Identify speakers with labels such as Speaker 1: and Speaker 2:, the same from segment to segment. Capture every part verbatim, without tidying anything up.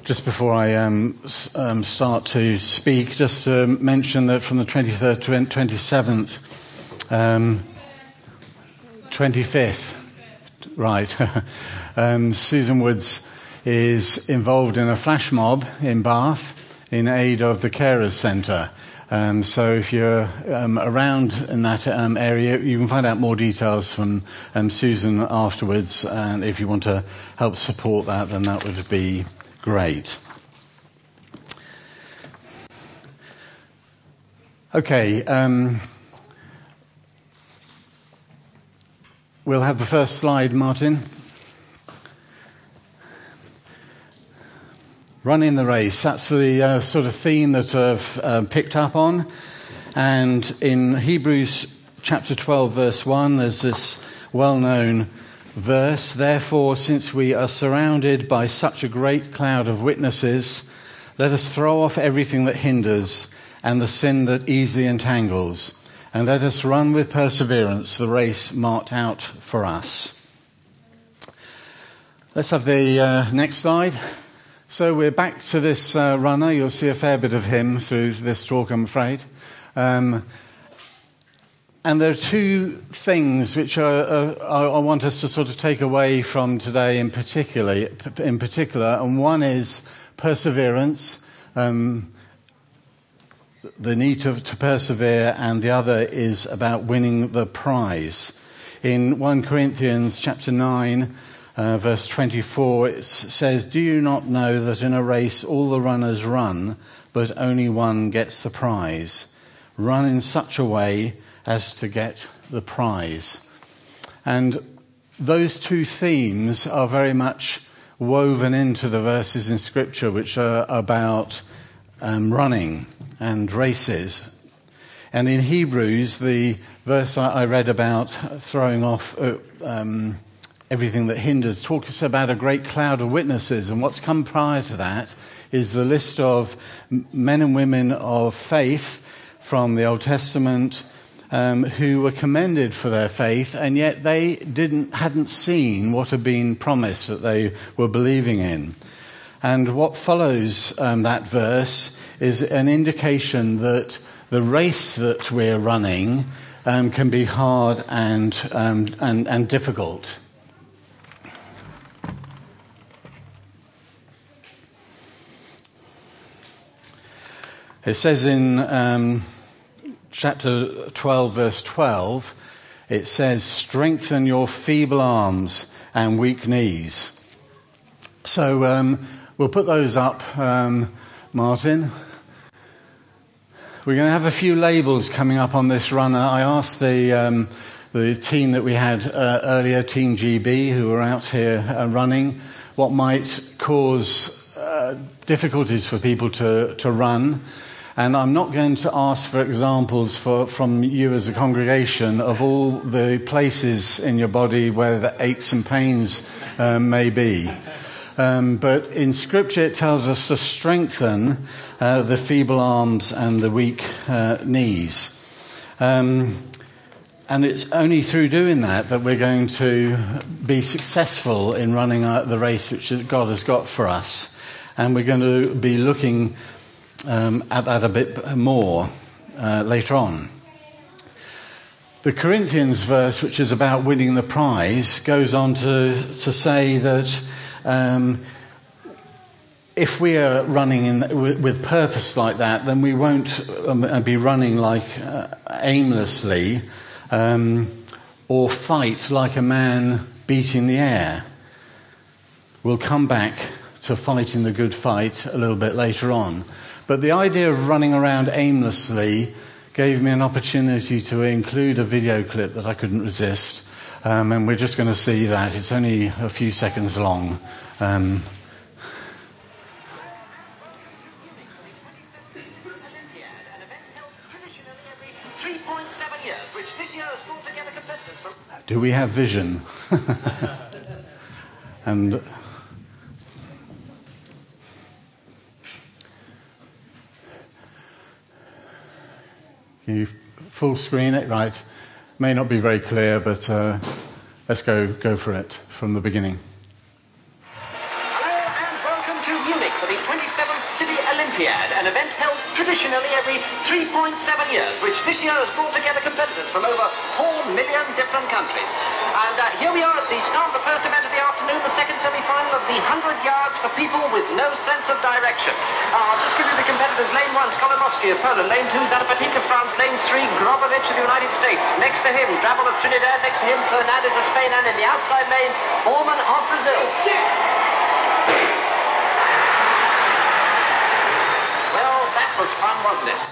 Speaker 1: Just before I um, um, start to speak, just to mention that from the twenty-third to twenty-seventh, um, twenty-fifth, right, um, Susan Woods is involved in a flash mob in Bath in aid of the Carers Centre. Um, so if you're um, around in that um, area, you can find out more details from um, Susan afterwards, and if you want to help support that, then that would be great. Okay, um, we'll have the first slide, Martin. Running the race, that's the uh, sort of theme that I've uh, picked up on. And in Hebrews chapter twelve, verse one, there's this well-known verse, "Therefore, since we are surrounded by such a great cloud of witnesses, let us throw off everything that hinders and the sin that easily entangles, and let us run with perseverance the race marked out for us." Let's have the uh, next slide. So we're back to this uh, runner. You'll see a fair bit of him through this talk, I'm afraid. Um, and there are two things which are, uh, I want us to sort of take away from today in particular, in particular. And one is perseverance, um, the need to, to persevere, and the other is about winning the prize. In First Corinthians chapter nine, Uh, verse twenty-four, it says, "Do you not know that in a race all the runners run, but only one gets the prize? Run in such a way as to get the prize." And those two themes are very much woven into the verses in Scripture which are about um, running and races. And in Hebrews, the verse I, I read about throwing off Uh, um, everything that hinders talks about a great cloud of witnesses, and what's come prior to that is the list of men and women of faith from the Old Testament um, who were commended for their faith, and yet they didn't hadn't seen what had been promised that they were believing in. And what follows um, that verse is an indication that the race that we're running um, can be hard and um, and, and difficult. It says in um, chapter twelve, verse twelve, it says, "Strengthen your feeble arms and weak knees." So um, we'll put those up, um, Martin. We're going to have a few labels coming up on this runner. I asked the um, the team that we had uh, earlier, Team G B, who were out here uh, running, what might cause uh, difficulties for people to, to run. And I'm not going to ask for examples for, from you as a congregation of all the places in your body where the aches and pains um, may be. Um, but in Scripture it tells us to strengthen uh, the feeble arms and the weak uh, knees. Um, and it's only through doing that that we're going to be successful in running uh, the race which God has got for us. And we're going to be looking Um, at that a bit more uh, later on. The Corinthians verse, which is about winning the prize, goes on to, to say that um, if we are running in, with, with purpose like that, then we won't um, be running like uh, aimlessly um, or fight like a man beating the air. We'll come back to fighting the good fight a little bit later on. But the idea of running around aimlessly gave me an opportunity to include a video clip that I couldn't resist. Um, and we're just going to see that. It's only a few seconds long. Um, do we have vision? and... Can you full screen it? Right. May not be very clear, but uh, let's go go for it from the beginning.
Speaker 2: Hello and welcome to Munich, for the twenty-seventh City Olympiad, an event held traditionally every three point seven years, which this year has brought together competitors from over four million different countries. And uh, here we are at the start of the first event of the afternoon, the second semi-final of the one hundred yards for people with no sense of direction. Uh, I'll just give you the competitors. Lane one, Skolimowski of Poland. Lane two, Zanapatik of France. Lane three, Grobovich of the United States. Next to him, Drabble of Trinidad. Next to him, Fernandez of Spain. And in the outside lane, Borman of Brazil. Well, that was fun, wasn't it?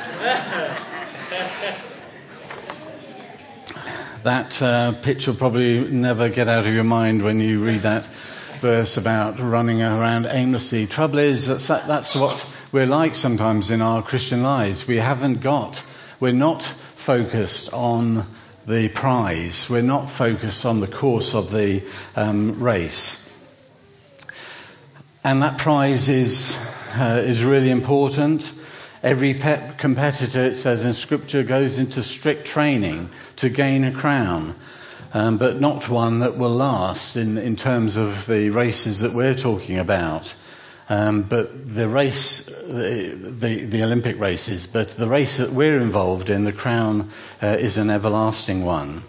Speaker 1: That uh, picture will probably never get out of your mind when you read that verse about running around aimlessly. Trouble is, that's, that's what we're like sometimes in our Christian lives. We haven't got, we're not focused on the prize. We're not focused on the course of the um, race. And that prize is, uh, is really important. Every pe- competitor, it says in Scripture, goes into strict training to gain a crown, um, but not one that will last in, in terms of the races that we're talking about. Um, but the race, the, the, the Olympic races, but the race that we're involved in, the crown, uh, is an everlasting one.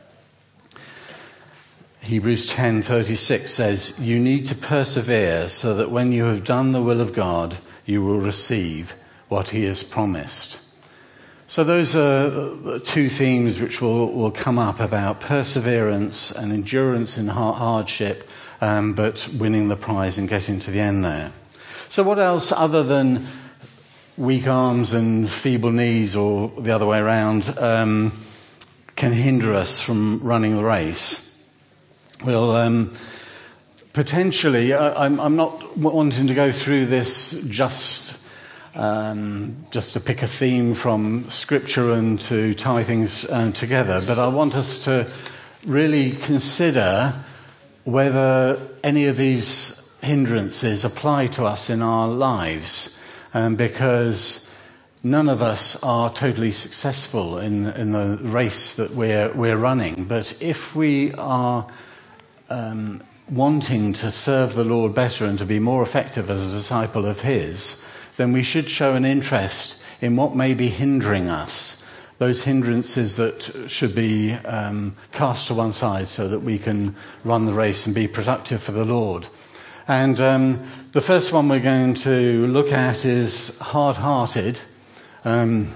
Speaker 1: Hebrews ten thirty-six says, "You need to persevere so that when you have done the will of God, you will receive what he has promised." So those are the two themes which will, will come up about perseverance and endurance in hardship, um, but winning the prize and getting to the end there. So what else other than weak arms and feeble knees, or the other way around, um, can hinder us from running the race? Well, um, potentially, I, I'm, I'm not wanting to go through this just... Um, just to pick a theme from Scripture and to tie things uh, together, but I want us to really consider whether any of these hindrances apply to us in our lives, um, because none of us are totally successful in, in the race that we're, we're running. But if we are um, wanting to serve the Lord better and to be more effective as a disciple of his, then we should show an interest in what may be hindering us, those hindrances that should be um, cast to one side so that we can run the race and be productive for the Lord. And um, the first one we're going to look at is hard-hearted. Um,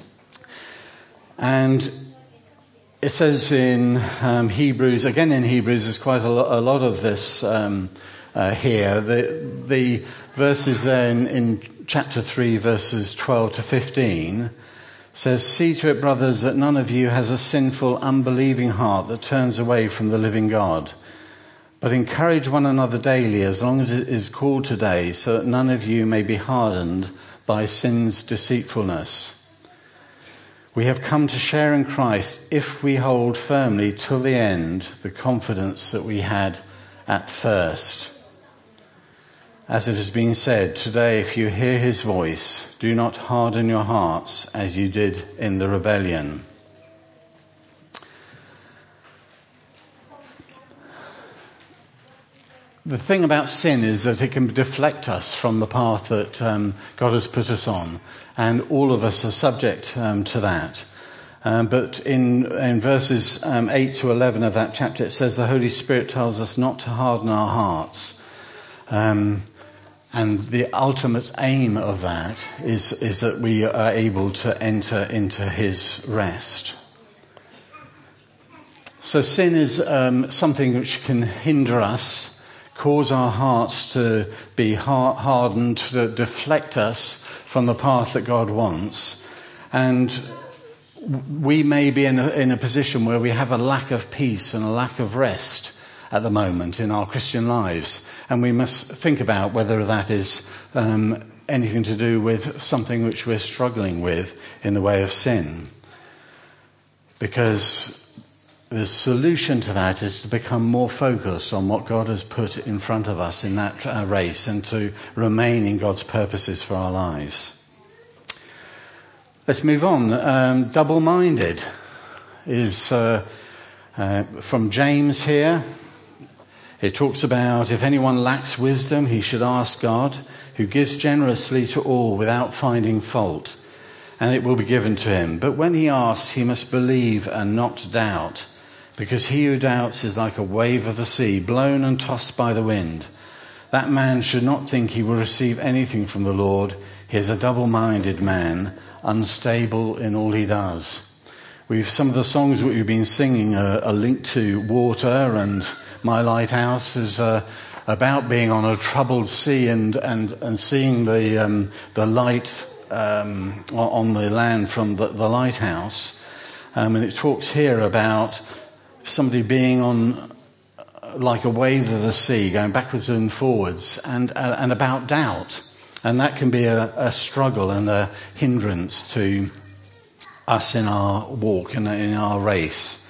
Speaker 1: and it says in um, Hebrews, again in Hebrews, there's quite a, lo- a lot of this um, uh, here. The, the verses there in, in chapter three, verses twelve to fifteen, says, "See to it, brothers, that none of you has a sinful, unbelieving heart that turns away from the living God. But encourage one another daily, as long as it is called today, so that none of you may be hardened by sin's deceitfulness. We have come to share in Christ if we hold firmly till the end the confidence that we had at first. As it has been said, today if you hear his voice, do not harden your hearts as you did in the rebellion." The thing about sin is that it can deflect us from the path that um, God has put us on, and all of us are subject um, to that. Um, but in, in verses um, eight to eleven of that chapter, it says the Holy Spirit tells us not to harden our hearts. Um, And the ultimate aim of that is, is that we are able to enter into his rest. So sin is um, something which can hinder us, cause our hearts to be hardened, to deflect us from the path that God wants. And we may be in a, in a position where we have a lack of peace and a lack of rest at the moment in our Christian lives. And we must think about whether that is um, anything to do with something which we're struggling with in the way of sin. Because the solution to that is to become more focused on what God has put in front of us in that uh, race, and to remain in God's purposes for our lives. Let's move on. Um, double-minded is uh, uh, from James here. It talks about if anyone lacks wisdom, he should ask God, who gives generously to all without finding fault, and it will be given to him. But when he asks, he must believe and not doubt, because he who doubts is like a wave of the sea, blown and tossed by the wind. That man should not think he will receive anything from the Lord. He is a double-minded man, unstable in all he does. We've some of the songs that we've been singing are, are linked to water, and My Lighthouse is uh, about being on a troubled sea and and, and seeing the um, the light um, on the land from the, the lighthouse. Um, and it talks here about somebody being on like a wave of the sea, going backwards and forwards, and uh, and about doubt. And that can be a, a struggle and a hindrance to us in our walk and in our race.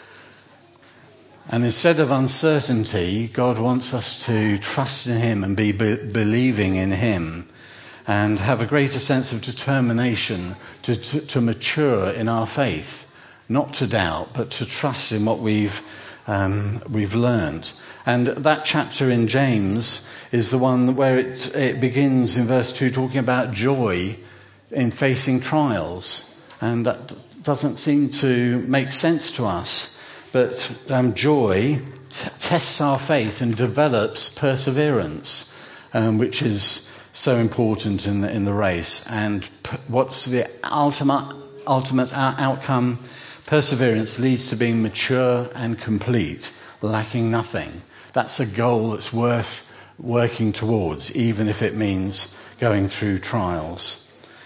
Speaker 1: And instead of uncertainty, God wants us to trust in him and be, be believing in him and have a greater sense of determination to, to, to mature in our faith, not to doubt, but to trust in what we've, um, we've learned. And that chapter in James is the one where it, it begins in verse two talking about joy in facing trials. And that doesn't seem to make sense to us. But um, joy t- tests our faith and develops perseverance, um, which is so important in the, in the race. And p- what's the ultimate, ultimate out- outcome? Perseverance leads to being mature and complete, lacking nothing. That's a goal that's worth working towards, even if it means going through trials.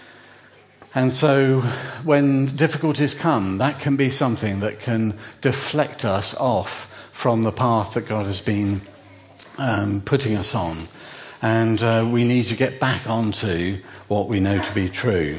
Speaker 1: And so when difficulties come, that can be something that can deflect us off from the path that God has been um, putting us on. And uh, we need to get back onto what we know to be true.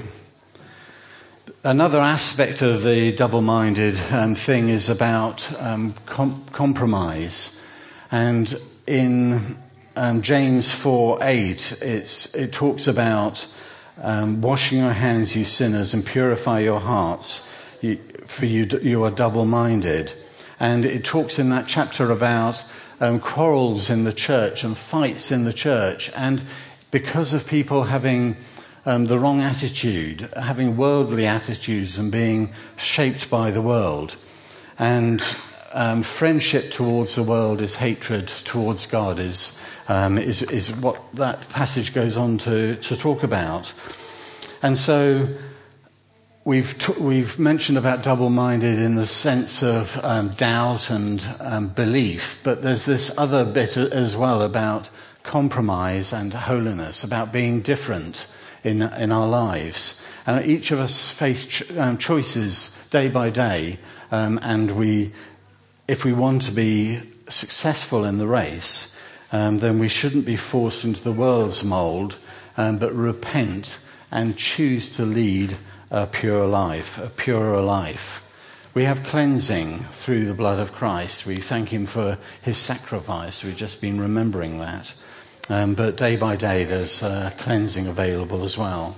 Speaker 1: Another aspect of the double-minded um, thing is about um, com- compromise. And in um, James four eight, it's, it talks about Um, washing your hands, you sinners, and purify your hearts, you, for you you are double-minded. And it talks in that chapter about um, quarrels in the church and fights in the church. And because of people having um, the wrong attitude, having worldly attitudes and being shaped by the world. And um, friendship towards the world is hatred towards God, is Um, is, is what that passage goes on to, to talk about. And so we've t- we've mentioned about double-minded in the sense of um, doubt and um, belief, but there's this other bit as well about compromise and holiness, about being different in in our lives. And each of us face ch- um, choices day by day, um, and we, if we want to be successful in the race, Um, then we shouldn't be forced into the world's mould, um, but repent and choose to lead a pure life, a purer life. We have cleansing through the blood of Christ. We thank him for his sacrifice. We've just been remembering that. Um, but day by day there's uh, cleansing available as well.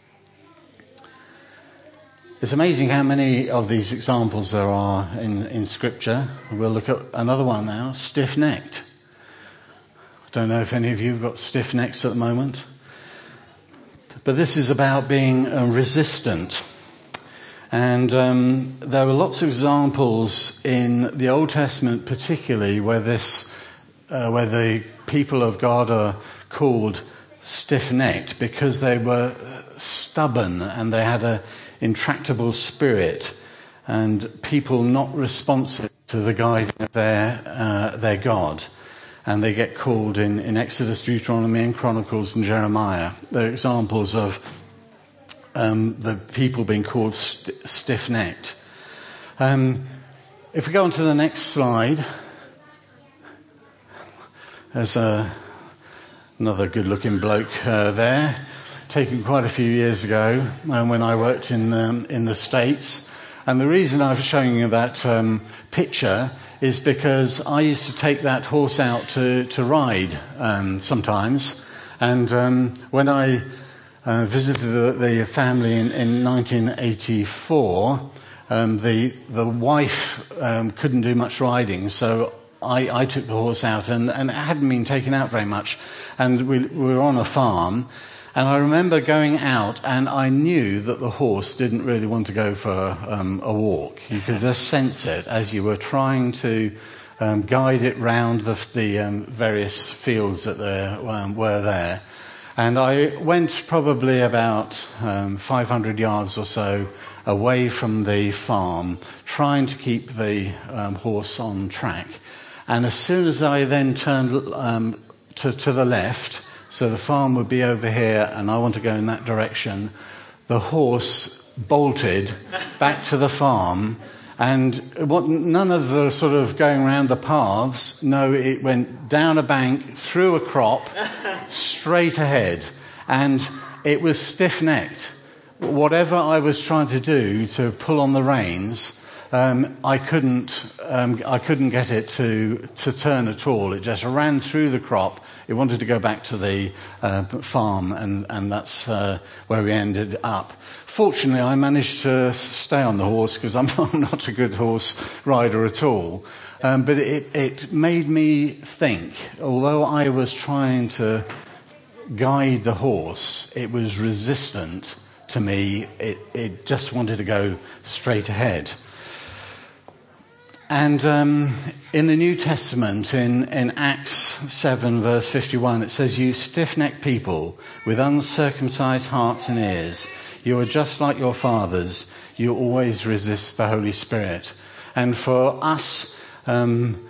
Speaker 1: It's amazing how many of these examples there are in, in Scripture. We'll look at another one now, stiff-necked. Don't know if any of you have got stiff necks at the moment. But this is about being uh, resistant. And um, there are lots of examples in the Old Testament particularly where this, uh, where the people of God are called stiff-necked because they were stubborn and they had an intractable spirit and people not responsive to the guiding of their, uh, their God. And they get called in, in Exodus, Deuteronomy, and Chronicles, and Jeremiah. They're examples of um, the people being called st- stiff-necked. Um, if we go on to the next slide, there's a, another good-looking bloke uh, there, taken quite a few years ago um, when I worked in um, in the States. And the reason I'm showing you that um, picture is because I used to take that horse out to, to ride um, sometimes. And um, when I uh, visited the, the family in, in nineteen eighty-four, um, the, the wife um, couldn't do much riding, so I, I took the horse out, and, and it hadn't been taken out very much. And we, we were on a farm, and I remember going out, and I knew that the horse didn't really want to go for um, a walk. You could just sense it as you were trying to um, guide it round the, the um, various fields that there um, were there. And I went probably about um, five hundred yards or so away from the farm, trying to keep the um, horse on track. And as soon as I then turned um, to, to the left, so the farm would be over here and I want to go in that direction, the horse bolted back to the farm. And what, none of the sort of going around the paths, no, it went down a bank, through a crop, straight ahead. And it was stiff-necked. Whatever I was trying to do to pull on the reins, um, I couldn't um, I couldn't get it to, to turn at all. It just ran through the crop. It wanted to go back to the uh, farm, and, and that's uh, where we ended up. Fortunately, I managed to stay on the horse because I'm not a good horse rider at all. Um, but it, it made me think, although I was trying to guide the horse, it was resistant to me. It, it just wanted to go straight ahead. And um, in the New Testament, in, in Acts seven, verse fifty-one, it says, "You stiff-necked people with uncircumcised hearts and ears, you are just like your fathers. You always resist the Holy Spirit." And for us, um,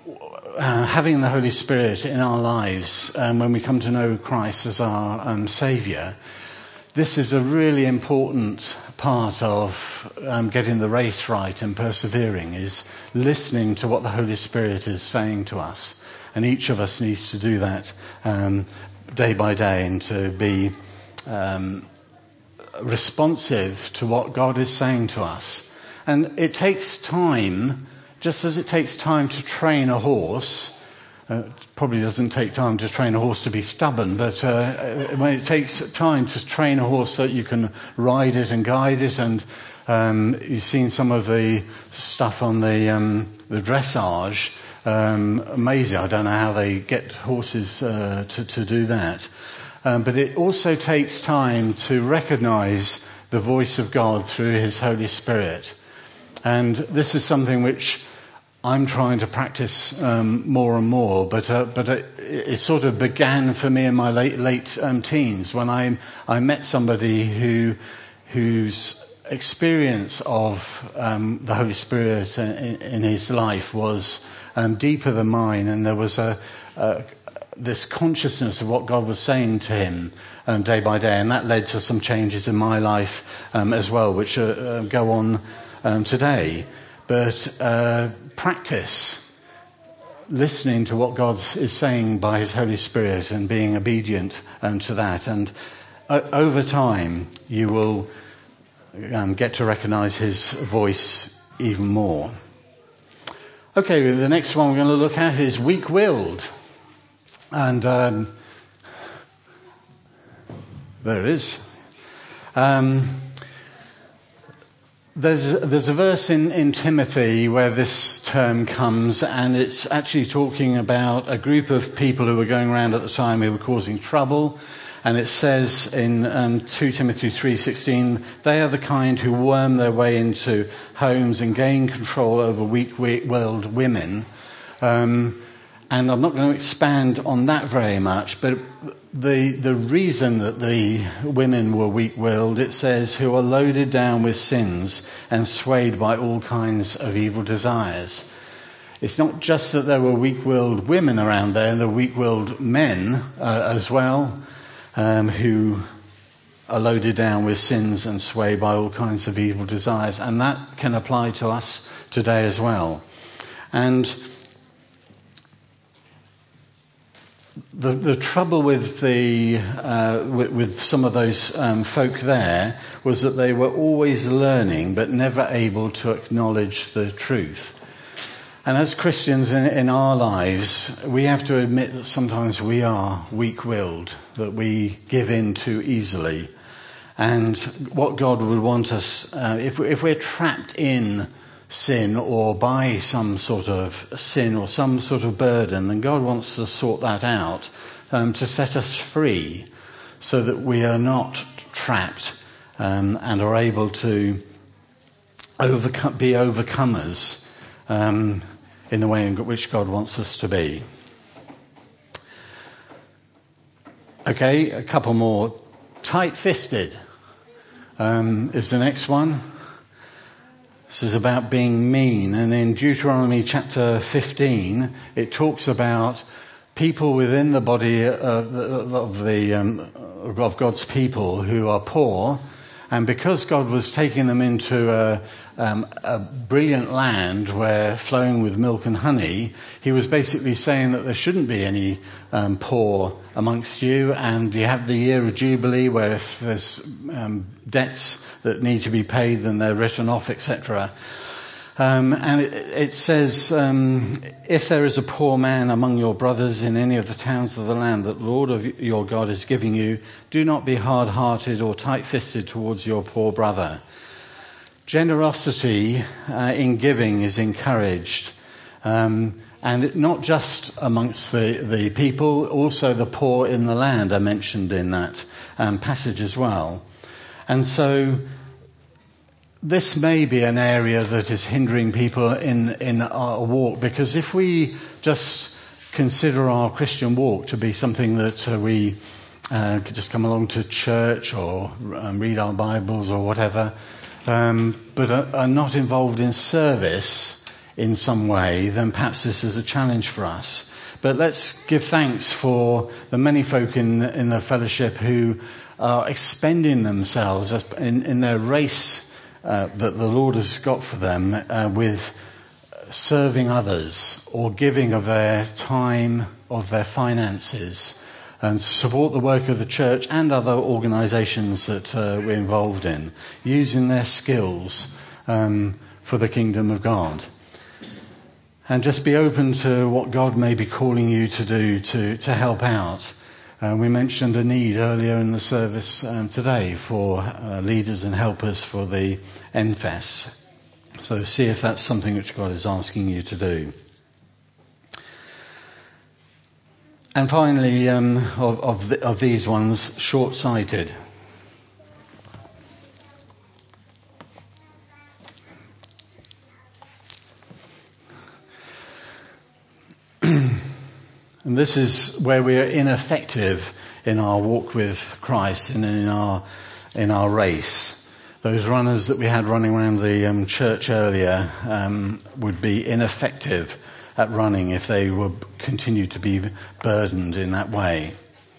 Speaker 1: uh, having the Holy Spirit in our lives, um, when we come to know Christ as our um, Saviour, this is a really important part of um, getting the race right and persevering, is listening to what the Holy Spirit is saying to us. And each of us needs to do that um, day by day, and to be um, responsive to what God is saying to us. And it takes time, just as it takes time to train a horse. Uh, it probably doesn't take time to train a horse to be stubborn, but uh, when it takes time to train a horse so that you can ride it and guide it, and um, you've seen some of the stuff on the, um, the dressage, um, amazing. I don't know how they get horses uh, to, to do that. Um, but it also takes time to recognise the voice of God through his Holy Spirit. And this is something which I'm trying to practice um, more and more, but uh, but it, it sort of began for me in my late late um, teens, when I I met somebody who whose experience of um, the Holy Spirit in, in his life was um, deeper than mine, and there was a, a this consciousness of what God was saying to him um, day by day, and that led to some changes in my life um, as well, which uh, uh, go on um, today. But uh, practice listening to what God is saying by his Holy Spirit and being obedient um, to that. And uh, over time, you will um, get to recognise his voice even more. Okay, the next one we're going to look at is weak-willed. And um, there it is. Um, There's, there's a verse in, in Timothy where this term comes, and it's actually talking about a group of people who were going around at the time who were causing trouble. And it says in um, Second Timothy three sixteen, "They are the kind who worm their way into homes and gain control over weak-willed women." Um, and I'm not going to expand on that very much, but the the reason that the women were weak-willed, it says, "who are loaded down with sins and swayed by all kinds of evil desires." It's not just that there were weak-willed women around there, there were weak-willed men uh, as well, um, who are loaded down with sins and swayed by all kinds of evil desires. And that can apply to us today as well. And The, the trouble with the uh, with, with some of those um, folk there was that they were always learning but never able to acknowledge the truth. And as Christians in, in our lives, we have to admit that sometimes we are weak-willed, that we give in too easily. And what God would want us, uh, if, if we're trapped in sin or by some sort of sin or some sort of burden, then God wants to sort that out um, to set us free so that we are not trapped um, and are able to overcome, be overcomers um, in the way in which God wants us to be. Okay, a couple more. Tight-fisted um, is the next one. This is about being mean. And in Deuteronomy chapter fifteen, it talks about people within the body of the, of, the, um, of God's people who are poor. And because God was taking them into a, um, a brilliant land where flowing with milk and honey, he was basically saying that there shouldn't be any um, poor amongst you. And you have the year of Jubilee where if there's um, debts that need to be paid, then they're written off, et cetera. Um, and it, it says, um, if there is a poor man among your brothers in any of the towns of the land that the Lord of your God is giving you, do not be hard-hearted or tight-fisted towards your poor brother. Generosity uh, in giving is encouraged. Um, and not just amongst the, the people, also the poor in the land are mentioned in that um, passage as well. And so this may be an area that is hindering people in, in our walk, because if we just consider our Christian walk to be something that uh, we uh, could just come along to church or um, read our Bibles or whatever, um, but are, are not involved in service in some way, then perhaps this is a challenge for us. But let's give thanks for the many folk in, in the fellowship who are expending themselves in, in their race Uh, that the Lord has got for them uh, with serving others or giving of their time, of their finances, and to support the work of the church and other organisations that uh, we're involved in, using their skills um, for the kingdom of God. And just be open to what God may be calling you to do to, to help out. Uh, we mentioned a need earlier in the service um, today for uh, leaders and helpers for the N F E S. So see if that's something which God is asking you to do. And finally, um, of, of, the, of these ones, short-sighted. And this is where we are ineffective in our walk with Christ and in our in our race. Those runners that we had running around the um, church earlier um, would be ineffective at running if they were continued to be burdened in that way.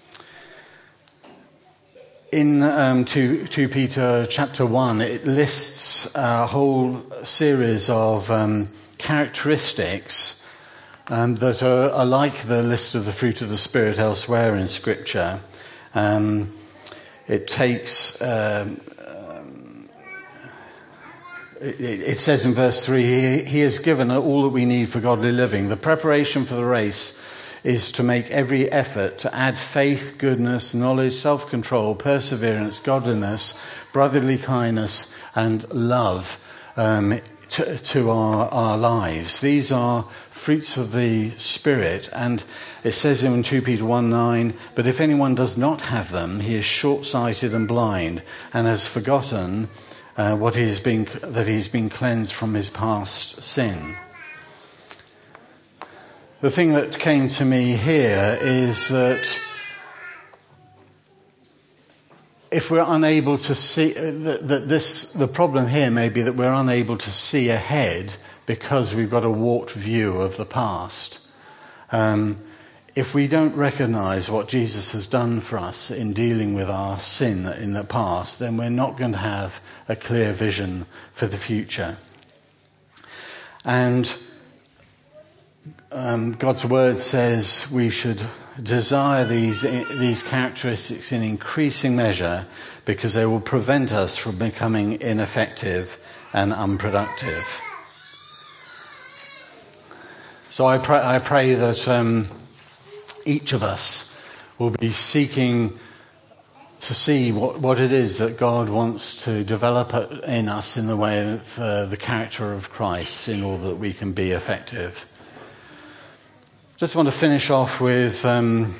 Speaker 1: In um, two, two Peter chapter one, it lists a whole series of um, characteristics Um, that are, are like the list of the fruit of the Spirit elsewhere in Scripture. Um, it takes, um, um, it, it says in verse three, he, he has given all that we need for godly living. The preparation for the race is to make every effort to add faith, goodness, knowledge, self-control, perseverance, godliness, brotherly kindness, and love um, to, to our, our lives. These are fruits of the Spirit, and it says in two Peter one nine, but if anyone does not have them, he is short-sighted and blind, and has forgotten uh, what he has been, that he has been cleansed from his past sin. The thing that came to me here is that if we're unable to see, that, that this, the problem here may be that we're unable to see ahead because we've got a warped view of the past. Um, if we don't recognise what Jesus has done for us in dealing with our sin in the past, then we're not going to have a clear vision for the future. And um, God's word says we should desire these these characteristics in increasing measure because they will prevent us from becoming ineffective and unproductive. So I pray, I pray that um, each of us will be seeking to see what, what it is that God wants to develop in us in the way of uh, the character of Christ in order that we can be effective. Just want to finish off with um,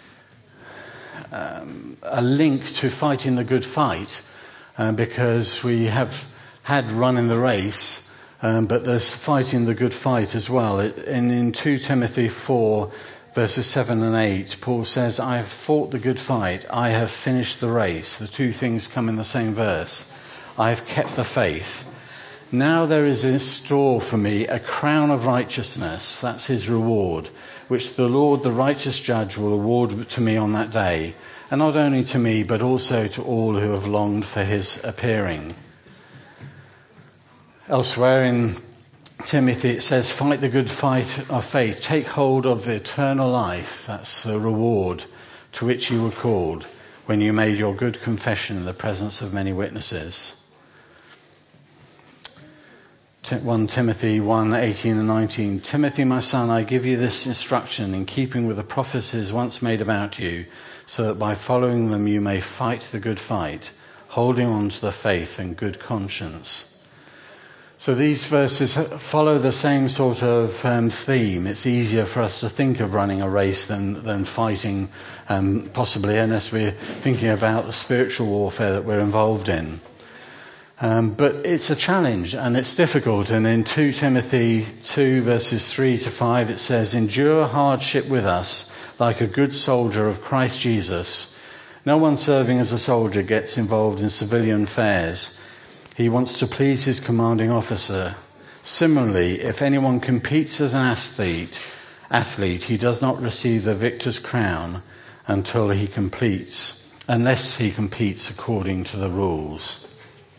Speaker 1: um, a link to fighting the good fight, uh, because we have had running the race, um, but there's fighting the good fight as well. It, and in two Timothy four, verses seven and eight, Paul says, I have fought the good fight, I have finished the race. The two things come in the same verse. I have kept the faith. Now there is in store for me a crown of righteousness, that's his reward, which the Lord, the righteous judge, will award to me on that day, and not only to me, but also to all who have longed for his appearing. Elsewhere in Timothy it says, fight the good fight of faith, take hold of the eternal life, that's the reward to which you were called when you made your good confession in the presence of many witnesses. First Timothy one, eighteen and nineteen. Timothy, my son, I give you this instruction in keeping with the prophecies once made about you, so that by following them you may fight the good fight, holding on to the faith and good conscience. So these verses follow the same sort of um, theme. It's easier for us to think of running a race than, than fighting, um, possibly, unless we're thinking about the spiritual warfare that we're involved in. Um, but it's a challenge and it's difficult. And in two Timothy two, verses three to five, it says, endure hardship with us like a good soldier of Christ Jesus. No one serving as a soldier gets involved in civilian affairs. He wants to please his commanding officer. Similarly, if anyone competes as an athlete, athlete, he does not receive the victor's crown until he completes, unless he competes according to the rules.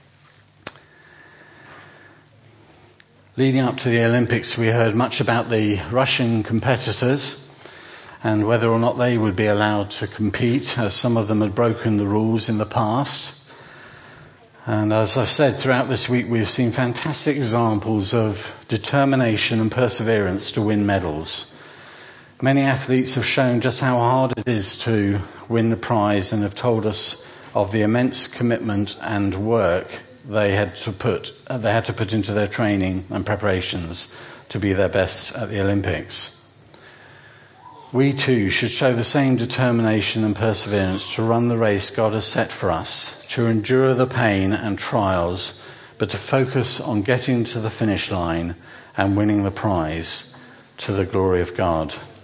Speaker 1: Leading up to the Olympics, we heard much about the Russian competitors and whether or not they would be allowed to compete, as some of them had broken the rules in the past. And as I've said, throughout this week, we've seen fantastic examples of determination and perseverance to win medals. Many athletes have shown just how hard it is to win the prize and have told us of the immense commitment and work they had to put, they had to put into their training and preparations to be their best at the Olympics. We too should show the same determination and perseverance to run the race God has set for us, to endure the pain and trials, but to focus on getting to the finish line and winning the prize to the glory of God.